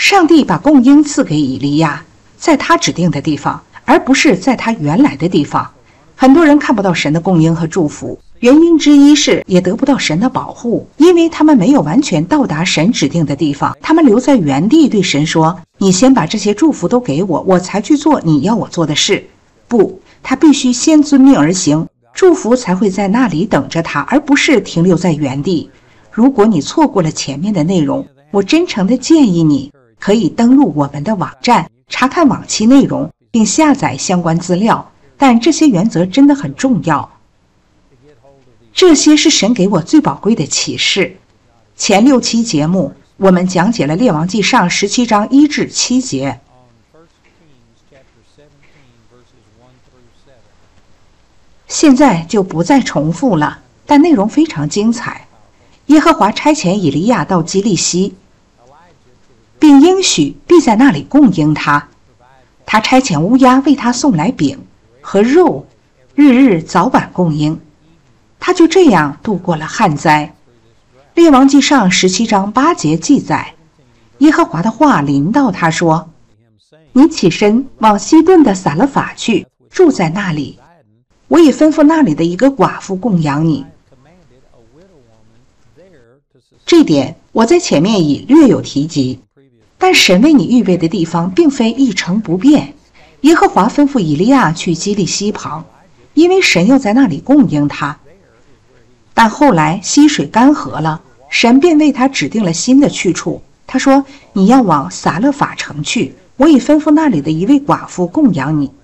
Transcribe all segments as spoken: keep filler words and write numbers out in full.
上帝把供应赐给以利亚，在他指定的地方，而不是在他原来的地方。很多人看不到神的供应和祝福，原因之一是也得不到神的保护，因为他们没有完全到达神指定的地方，他们留在原地对神说，你先把这些祝福都给我，我才去做你要我做的事。不，他必须先遵命而行，祝福才会在那里等着他，而不是停留在原地。如果你错过了前面的内容，我真诚地建议你可以登录我们的网站，查看往期内容，并下载相关资料，但这些原则真的很重要。这些是神给我最宝贵的启示。前六期节目我们讲解了列王纪上十七章一至七节。现在就不再重复了，但内容非常精彩。耶和华差遣以利亚到基利西，并应许必在那里供应他。他差遣乌鸦为他送来饼和肉，日日早晚供应。他就这样度过了旱灾。列王纪上十七章八节记载，耶和华的话临到他说，你起身往西顿的撒勒法去，住在那里，我已吩咐那里的一个寡妇供养你。这点我在前面已略有提及，但神为你预备的地方并非一成不变。耶和华吩咐以利亚去基利西旁，因为神要在那里供应他。但后来溪水干涸了，神便为他指定了新的去处。他说，你要往撒勒法城去，我已吩咐那里的一位寡妇供养你。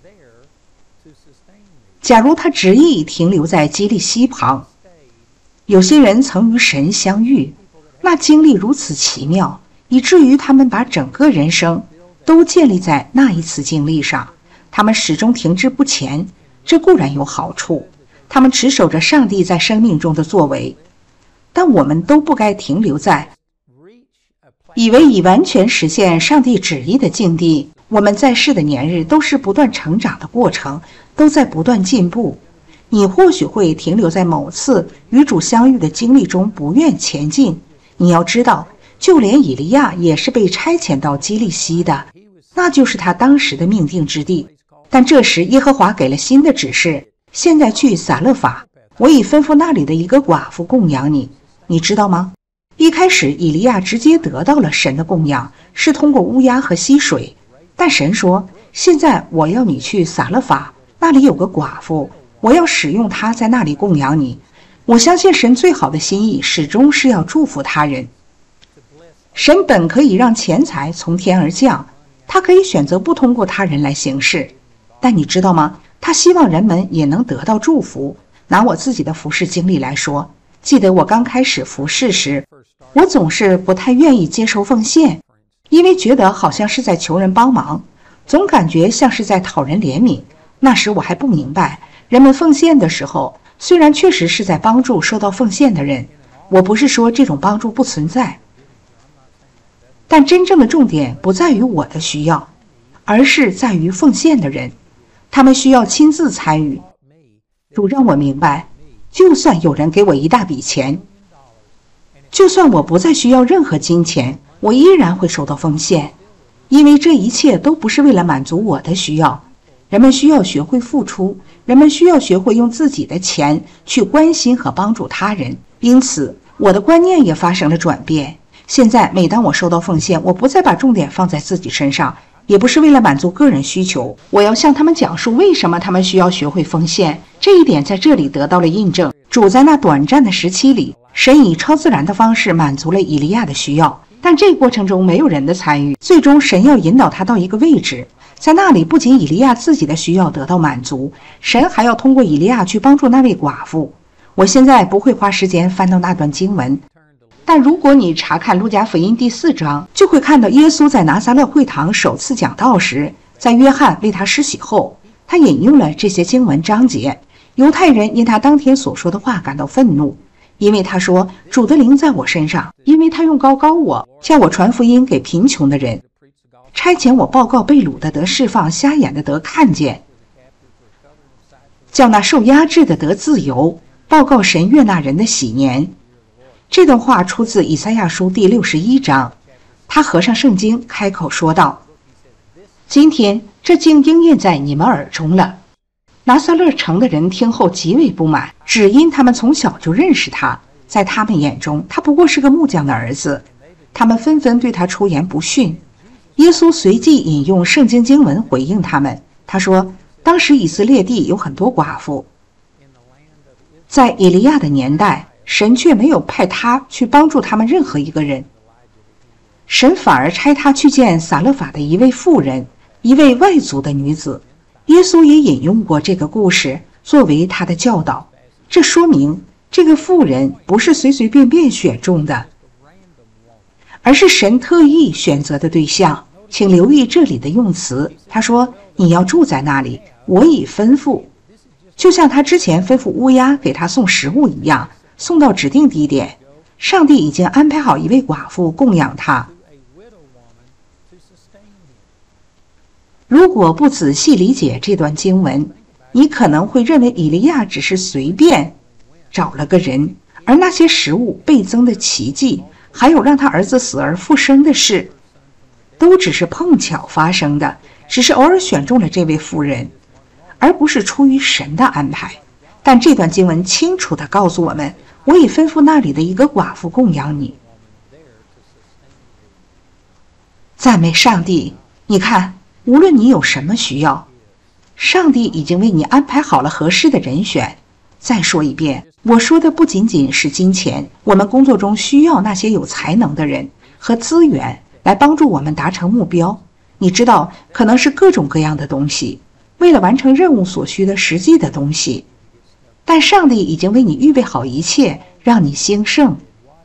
假如他执意停留在基利西旁，有些人曾与神相遇，那经历如此奇妙，以至于他们把整个人生都建立在那一次经历上。他们始终停滞不前，这固然有好处，他们持守着上帝在生命中的作为，但我们都不该停留在以为已完全实现上帝旨意的境地。我们在世的年日都是不断成长的过程，都在不断进步。你或许会停留在某次与主相遇的经历中，不愿前进。你要知道，就连以利亚也是被差遣到基利西的，那就是他当时的命定之地。但这时耶和华给了新的指示，现在去撒勒法，我已吩咐那里的一个寡妇供养你。你知道吗？一开始以利亚直接得到了神的供养，是通过乌鸦和溪水。但神说，现在我要你去撒勒法，那里有个寡妇，我要使用她在那里供养你。我相信神最好的心意始终是要祝福他人。神本可以让钱财从天而降，他可以选择不通过他人来行事，但你知道吗？他希望人们也能得到祝福。拿我自己的服事经历来说，记得我刚开始服事时，我总是不太愿意接受奉献，因为觉得好像是在求人帮忙，总感觉像是在讨人怜悯。那时我还不明白，人们奉献的时候，虽然确实是在帮助受到奉献的人，我不是说这种帮助不存在，但真正的重点不在于我的需要，而是在于奉献的人，他们需要亲自参与。主让我明白，就算有人给我一大笔钱，就算我不再需要任何金钱，我依然会受到奉献，因为这一切都不是为了满足我的需要。人们需要学会付出，人们需要学会用自己的钱去关心和帮助他人。因此我的观念也发生了转变。现在每当我收到奉献，我不再把重点放在自己身上，也不是为了满足个人需求，我要向他们讲述为什么他们需要学会奉献。这一点在这里得到了印证。主在那短暂的时期里，神以超自然的方式满足了以利亚的需要，但这个过程中没有人的参与。最终神要引导他到一个位置，在那里不仅以利亚自己的需要得到满足，神还要通过以利亚去帮助那位寡妇。我现在不会花时间翻到那段经文，但如果你查看路加福音第四章，就会看到耶稣在拿撒勒会堂首次讲道时，在约翰为他施洗后，他引用了这些经文章节。犹太人因他当天所说的话感到愤怒，因为他说，主的灵在我身上，因为他用膏膏我，叫我传福音给贫穷的人，差遣我报告被掳的得释放，瞎眼的得看见，叫那受压制的得自由，报告神悦纳人的喜年。这段话出自以赛亚书第六十一章。 他合上圣经，开口说道：今天这竟应验在你们耳中了。拿撒勒城的人听后极为不满，只因他们从小就认识他，在他们眼中他不过是个木匠的儿子，他们纷纷对他出言不逊。耶稣随即引用圣经经文回应他们，他说：当时以色列地有很多寡妇，在以利亚的年代，神却没有派他去帮助他们任何一个人，神反而差他去见撒勒法的一位妇人，一位外族的女子。耶稣也引用过这个故事作为他的教导，这说明这个妇人不是随随便便选中的，而是神特意选择的对象。请留意这里的用词，他说：你要住在那里，我已吩咐，就像他之前吩咐乌鸦给他送食物一样，送到指定地点。上帝已经安排好一位寡妇供养他。如果不仔细理解这段经文，你可能会认为以利亚只是随便找了个人，而那些食物倍增的奇迹，还有让他儿子死而复生的事，都只是碰巧发生的，只是偶尔选中了这位妇人，而不是出于神的安排。但这段经文清楚地告诉我们，我已吩咐那里的一个寡妇供养你。赞美上帝！你看，无论你有什么需要，上帝已经为你安排好了合适的人选。再说一遍，我说的不仅仅是金钱，我们工作中需要那些有才能的人和资源来帮助我们达成目标。你知道，可能是各种各样的东西，为了完成任务所需的实际的东西。但上帝已经为你预备好一切，让你兴盛，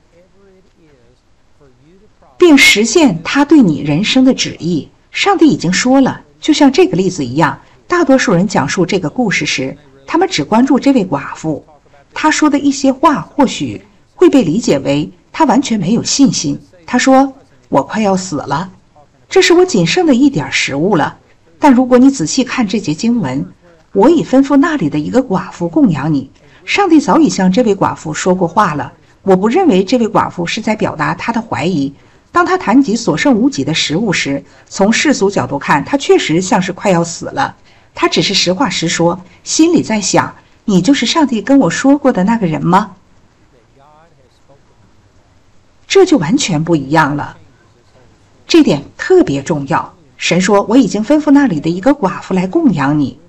并实现他对你人生的旨意。上帝已经说了，就像这个例子一样，大多数人讲述这个故事时，他们只关注这位寡妇，他说的一些话或许会被理解为他完全没有信心。他说：我快要死了，这是我仅剩的一点食物了。但如果你仔细看这节经文，我已吩咐那里的一个寡妇供养你。上帝早已向这位寡妇说过话了。我不认为这位寡妇是在表达她的怀疑。当她谈及所剩无几的食物时，从世俗角度看，她确实像是快要死了。她只是实话实说，心里在想：你就是上帝跟我说过的那个人吗？这就完全不一样了。这点特别重要。神说：我已经吩咐那里的一个寡妇来供养你。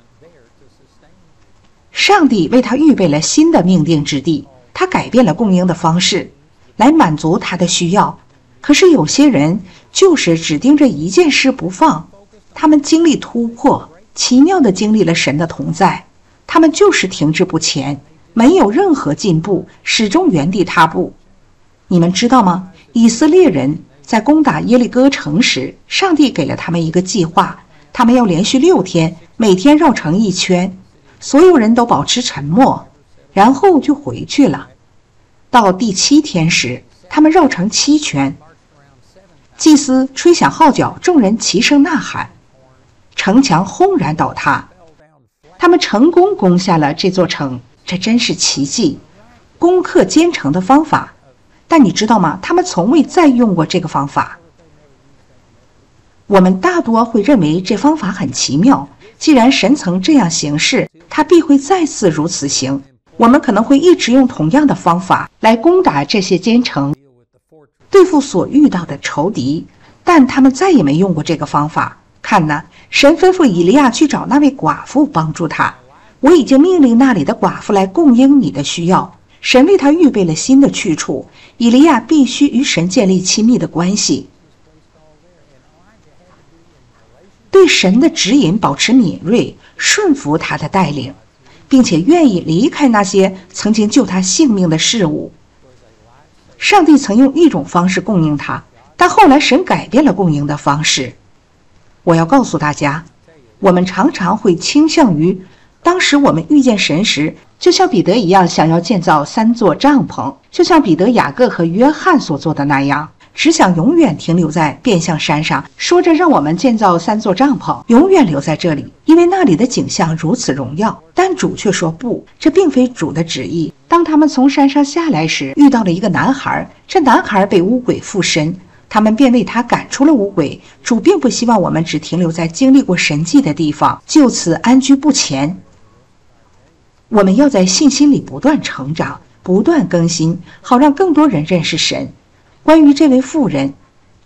上帝为他预备了新的命定之地，他改变了供应的方式，来满足他的需要。可是有些人就是只盯着一件事不放，他们经历突破，奇妙地经历了神的同在，他们就是停滞不前，没有任何进步，始终原地踏步。你们知道吗？以色列人在攻打耶利哥城时，上帝给了他们一个计划，他们要连续六天，每天绕城一圈，所有人都保持沉默，然后就回去了。到第七天时，他们绕城七圈，祭司吹响号角，众人齐声呐喊，城墙轰然倒塌。他们成功攻下了这座城，这真是奇迹，攻克坚城的方法。但你知道吗？他们从未再用过这个方法。我们大多会认为这方法很奇妙，既然神曾这样行事，他必会再次如此行。我们可能会一直用同样的方法来攻打这些坚城，对付所遇到的仇敌，但他们再也没用过这个方法。看哪，神吩咐以利亚去找那位寡妇帮助他，我已经命令那里的寡妇来供应你的需要。神为他预备了新的去处，以利亚必须与神建立亲密的关系，对神的指引保持敏锐，顺服他的带领，并且愿意离开那些曾经救他性命的事物。上帝曾用一种方式供应他，但后来神改变了供应的方式。我要告诉大家，我们常常会倾向于当时我们遇见神时，就像彼得一样，想要建造三座帐篷，就像彼得、雅各和约翰所做的那样，只想永远停留在变相山上，说着让我们建造三座帐篷，永远留在这里，因为那里的景象如此荣耀。但主却说不，这并非主的旨意。当他们从山上下来时，遇到了一个男孩，这男孩被污鬼附身， 他们便为他赶出了污鬼。主并不希望我们只停留在经历过神迹的地方，就此安居不前。我们要在信心里不断成长，不断更新，好让更多人认识神。关于这位妇人，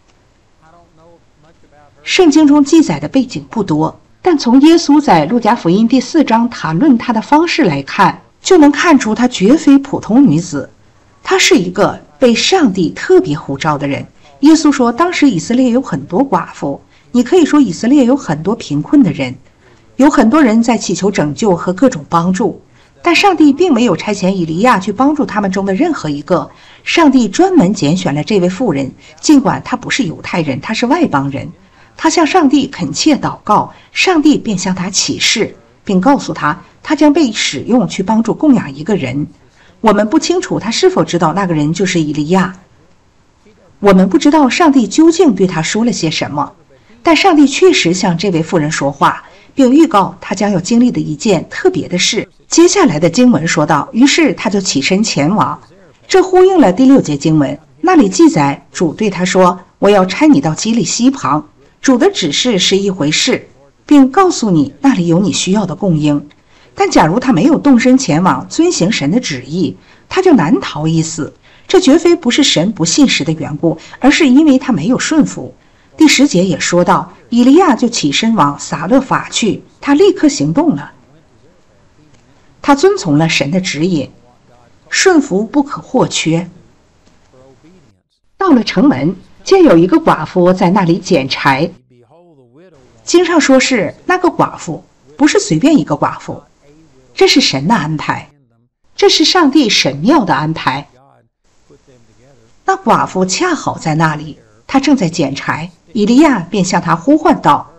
圣经中记载的背景不多，但从耶稣在路加福音第四章谈论她的方式来看，就能看出她绝非普通女子，她是一个被上帝特别呼召的人。耶稣说，当时以色列有很多寡妇，你可以说以色列有很多贫困的人，有很多人在祈求拯救和各种帮助，但上帝并没有差遣以利亚去帮助他们中的任何一个。上帝专门拣选了这位妇人，尽管她不是犹太人，她是外邦人。她向上帝恳切祷告，上帝便向她启示，并告诉她，她将被使用去帮助供养一个人。我们不清楚她是否知道那个人就是以利亚，我们不知道上帝究竟对她说了些什么，但上帝确实向这位妇人说话，并预告她将要经历的一件特别的事。接下来的经文说道，于是她就起身前往。这呼应了第六节经文，那里记载主对她说，我要差你到基利溪旁。主的指示是一回事，并告诉你那里有你需要的供应。但假如他没有动身前往遵行神的旨意，他就难逃一死。这绝非不是神不信实的缘故，而是因为他没有顺服。第十节也说到，以利亚就起身往撒勒法去，他立刻行动了。他遵从了神的指引，顺服不可或缺。到了城门，见有一个寡妇在那里捡柴。经上说是那个寡妇，不是随便一个寡妇，这是神的安排，这是上帝神妙的安排。那寡妇恰好在那里，她正在捡柴，以利亚便向她呼唤道，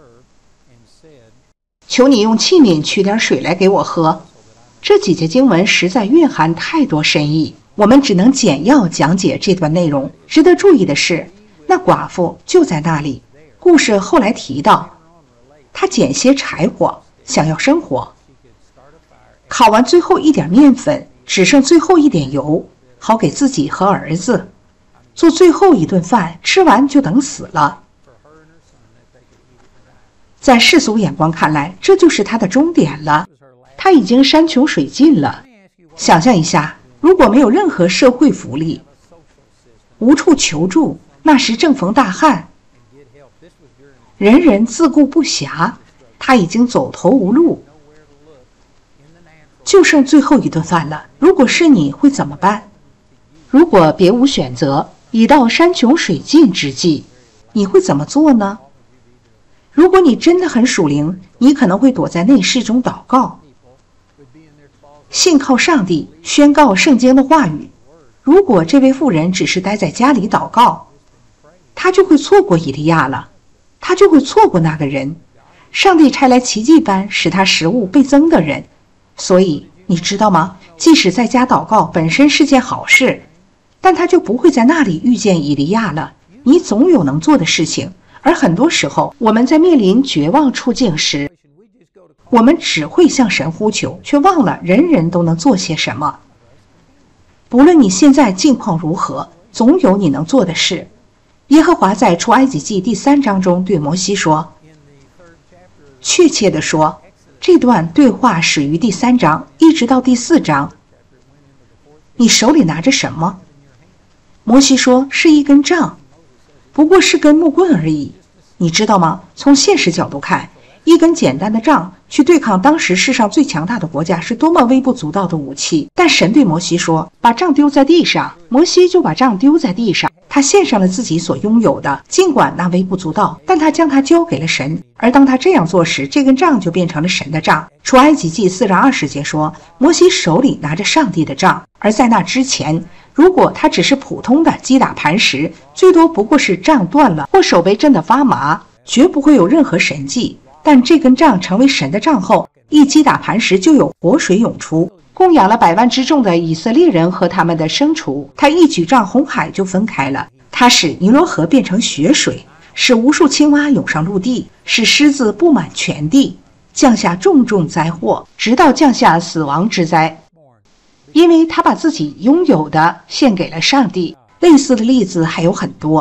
求你用器皿取点水来给我喝。这几节经文实在蕴含太多深意，我们只能简要讲解这段内容。值得注意的是，那寡妇就在那里。故事后来提到，她捡些柴火，想要生火，烤完最后一点面粉，只剩最后一点油，好给自己和儿子做最后一顿饭，吃完就等死了。在世俗眼光看来，这就是他的终点了，他已经山穷水尽了。想象一下，如果没有任何社会福利，无处求助，那时正逢大旱，人人自顾不暇，他已经走投无路，就剩最后一顿饭了。如果是你，会怎么办？如果别无选择，已到山穷水尽之际，你会怎么做呢？如果你真的很属灵，你可能会躲在内室中祷告，信靠上帝，宣告圣经的话语。如果这位妇人只是待在家里祷告，他就会错过以利亚了，他就会错过那个人，上帝差来奇迹般使他食物倍增的人。所以你知道吗？即使在家祷告本身是件好事，但他就不会在那里遇见以利亚了。你总有能做的事情，而很多时候我们在面临绝望处境时，我们只会向神呼求，却忘了人人都能做些什么。不论你现在境况如何，总有你能做的事。耶和华在出埃及记第三章中对摩西说，确切地说，这段对话始于第三章一直到第四章。你手里拿着什么？摩西说，是一根杖，不过是根木棍而已。你知道吗？从现实角度看，一根简单的杖去对抗当时世上最强大的国家是多么微不足道的武器。但神对摩西说，把杖丢在地上。摩西就把杖丢在地上，他献上了自己所拥有的，尽管那微不足道，但他将它交给了神。而当他这样做时，这根杖就变成了神的杖。出埃及记四章二十节说，摩西手里拿着上帝的杖。而在那之前，如果他只是普通的击打磐石，最多不过是杖断了或手被震得发麻，绝不会有任何神迹。但这根杖成为神的杖后，一击打磐石就有活水涌出，供养了百万之众的以色列人和他们的牲畜。他一举杖，红海就分开了，他使尼罗河变成血水，使无数青蛙涌上陆地，使狮子布满全地，降下重重灾祸，直到降下死亡之灾。因为他把自己拥有的献给了上帝。类似的例子还有很多，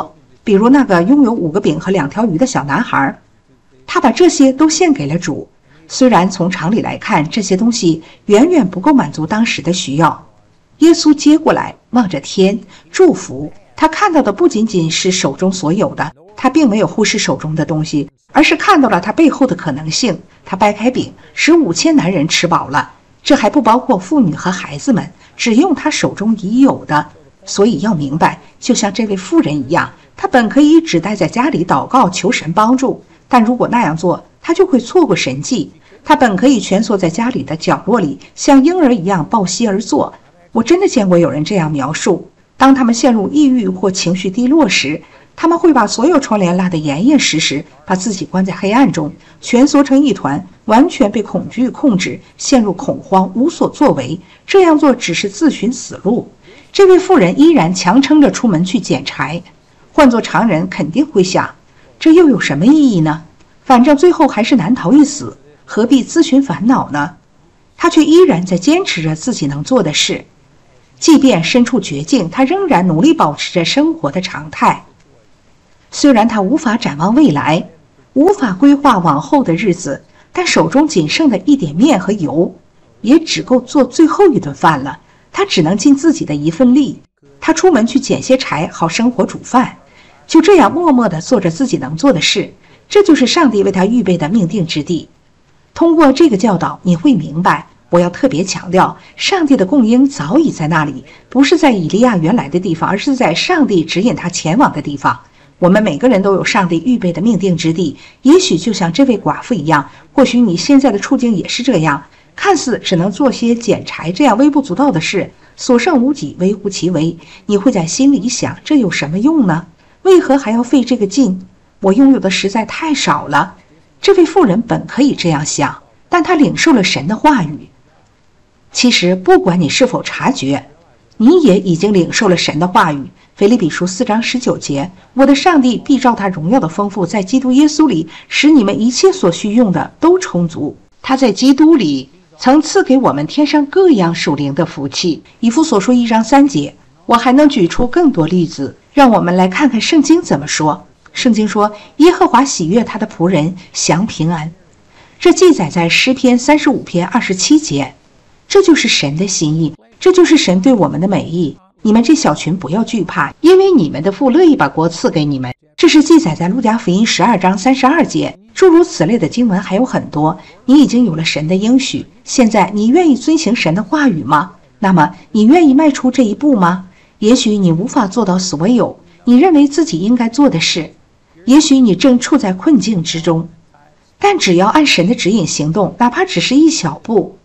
比如那个拥有五个饼和两条鱼的小男孩，他把这些都献给了主。虽然从常理来看，这些东西远远不够满足当时的需要。耶稣接过来，望着天，祝福。他看到的不仅仅是手中所有的，他并没有忽视手中的东西，而是看到了他背后的可能性。他掰开饼，使五千男人吃饱了，这还不包括妇女和孩子们，只用他手中已有的。所以要明白，就像这位妇人一样，他本可以只待在家里祷告求神帮助，但如果那样做，他就会错过神迹。他本可以蜷缩在家里的角落里，像婴儿一样抱膝而坐。我真的见过有人这样描述，当他们陷入抑郁或情绪低落时，他们会把所有窗帘拉得严严实实，把自己关在黑暗中，蜷缩成一团，完全被恐惧控制，陷入恐慌，无所作为。这样做只是自寻死路。这位妇人依然强撑着出门去捡柴。换作常人肯定会想，这又有什么意义呢？反正最后还是难逃一死，何必自寻烦恼呢？他却依然在坚持着自己能做的事，即便身处绝境，他仍然努力保持着生活的常态。虽然他无法展望未来，无法规划往后的日子，但手中仅剩的一点面和油也只够做最后一顿饭了。他只能尽自己的一份力。他出门去捡些柴，好生火煮饭，就这样默默地做着自己能做的事。这就是上帝为他预备的命定之地。通过这个教导，你会明白，我要特别强调，上帝的供应早已在那里，不是在以利亚原来的地方，而是在上帝指引他前往的地方。我们每个人都有上帝预备的命定之地，也许就像这位寡妇一样，或许你现在的处境也是这样，看似只能做些捡柴这样微不足道的事，所剩无几，微乎其微。你会在心里想，这有什么用呢？为何还要费这个劲？我拥有的实在太少了。这位妇人本可以这样想，但她领受了神的话语。其实不管你是否察觉，你也已经领受了神的话语。腓立比书四章十九节，我的上帝必照他荣耀的丰富，在基督耶稣里，使你们一切所需用的都充足。他在基督里曾赐给我们天上各样属灵的福气。以弗所书一章三节，我还能举出更多例子，让我们来看看圣经怎么说。圣经说，耶和华喜悦他的仆人，享平安。这记载在诗篇三十五篇二十七节。这就是神的心意，这就是神对我们的美意。你们这小群不要惧怕，因为你们的父乐意把国赐给你们。这是记载在路加福音十二章三十二节。诸如此类的经文还有很多。你已经有了神的应许，现在你愿意遵行神的话语吗？那么你愿意迈出这一步吗？也许你无法做到所有你认为自己应该做的事，也许你正处在困境之中，但只要按神的指引行动，哪怕只是一小步，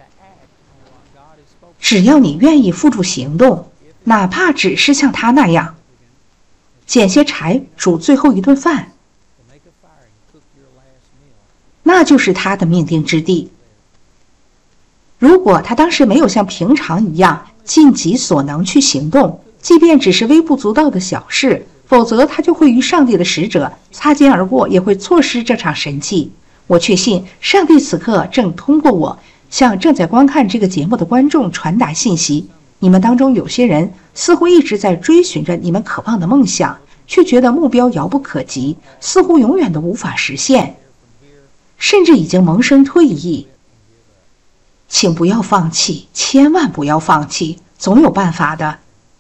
只要你愿意付诸行动，哪怕只是像他那样捡些柴煮最后一顿饭，那就是他的命定之地。如果他当时没有像平常一样尽己所能去行动，即便只是微不足道的小事，否则他就会与上帝的使者擦肩而过，也会错失这场神迹。我确信上帝此刻正通过我向正在观看这个节目的观众传达信息。你们当中有些人似乎一直在追寻着你们渴望的梦想，却觉得目标遥不可及，似乎永远都无法实现，甚至已经萌生退意。请不要放弃，千万不要放弃，总有办法的。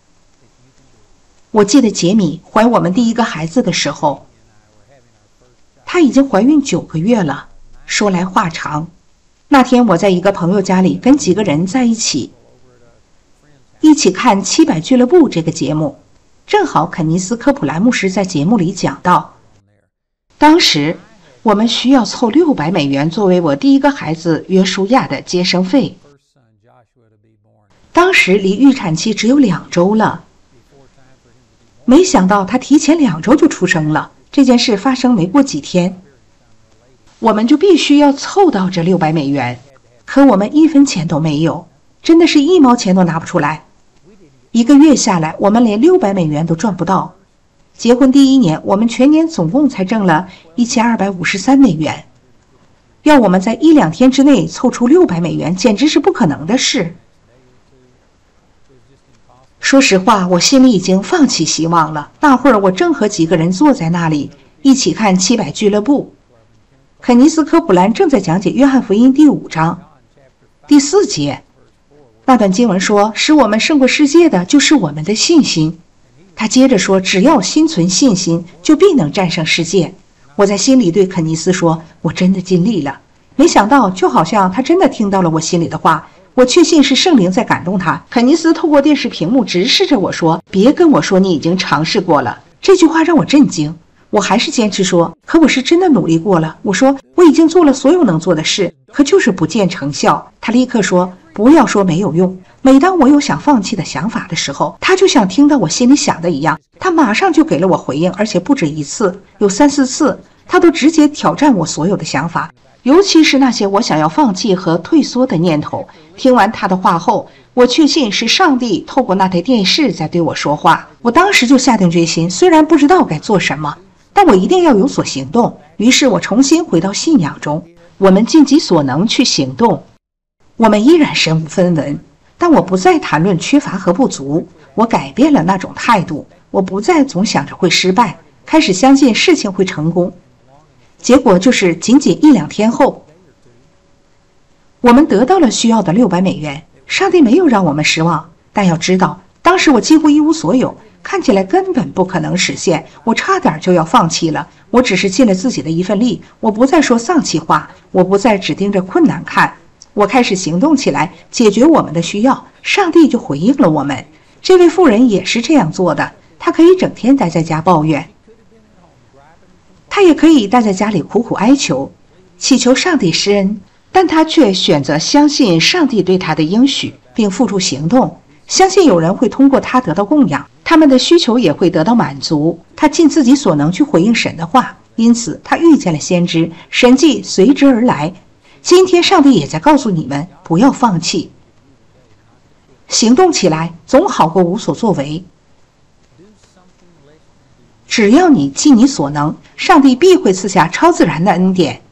我记得杰米怀我们第一个孩子的时候，她已经怀孕九个月了。说来话长，那天我在一个朋友家里跟几个人在一起一起看七百俱乐部这个节目，正好肯尼斯科普兰牧师在节目里讲到，当时我们需要凑六百美元作为我第一个孩子约书亚的接生费。当时离预产期只有两周了，没想到他提前两周就出生了。这件事发生没过几天，我们就必须要凑到这六百美元，可我们一分钱都没有，真的是一毛钱都拿不出来。一个月下来，我们连六百美元都赚不到。结婚第一年，我们全年总共才挣了一千二百五十三美元，要我们在一两天之内凑出六百美元，简直是不可能的事。 说实话，我心里已经放弃希望了。那会儿我正和几个人坐在那里，一起看七百俱乐部。肯尼斯·科普兰正在讲解约翰福音第五章第四节。那段经文说，使我们胜过世界的就是我们的信心。他接着说，只要心存信心，就必能战胜世界。我在心里对肯尼斯说，我真的尽力了。没想到，就好像他真的听到了我心里的话，我确信是圣灵在感动他。肯尼斯透过电视屏幕直视着我说，别跟我说你已经尝试过了。这句话让我震惊。我还是坚持说，可我是真的努力过了。我说，我已经做了所有能做的事，可就是不见成效。他立刻说，不要说没有用。每当我有想放弃的想法的时候，他就像听到我心里想的一样，他马上就给了我回应，而且不止一次，有三四次，他都直接挑战我所有的想法，尤其是那些我想要放弃和退缩的念头。听完他的话后，我确信是上帝透过那台电视在对我说话。我当时就下定决心，虽然不知道该做什么，但我一定要有所行动。于是我重新回到信仰中，我们尽己所能去行动。我们依然身无分文，但我不再谈论缺乏和不足，我改变了那种态度。我不再总想着会失败，开始相信事情会成功。结果就是仅仅一两天后，我们得到了需要的六百美元。上帝没有让我们失望，但要知道，当时我几乎一无所有，看起来根本不可能实现，我差点就要放弃了。我只是尽了自己的一份力，我不再说丧气话，我不再只盯着困难看，我开始行动起来，解决我们的需要。上帝就回应了我们。这位妇人也是这样做的，她可以整天待在家抱怨，她也可以待在家里苦苦哀求，祈求上帝施恩，但她却选择相信上帝对她的应许，并付诸行动，相信有人会通过她得到供养，他们的需求也会得到满足。她尽自己所能去回应神的话，因此她遇见了先知，神迹随之而来。今天上帝也在告诉你们，不要放弃，行动起来总好过无所作为。只要你尽你所能，上帝必会赐下超自然的恩典。